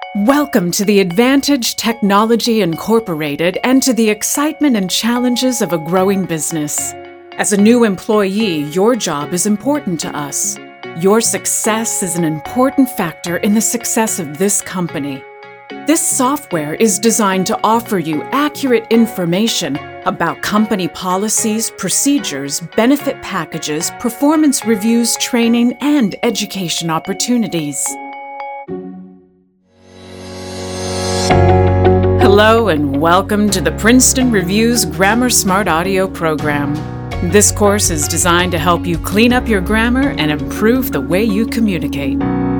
Welcome to the Advantage Technology Incorporated and to the excitement and challenges of a growing business. As a new employee, your job is important to us. Your success is an important factor in the success of this company. This software is designed to offer you accurate information about company policies, procedures, benefit packages, performance reviews, training, and education opportunities. Hello and welcome to the Princeton Review's Grammar Smart Audio program. This course is designed to help you clean up your grammar and improve the way you communicate.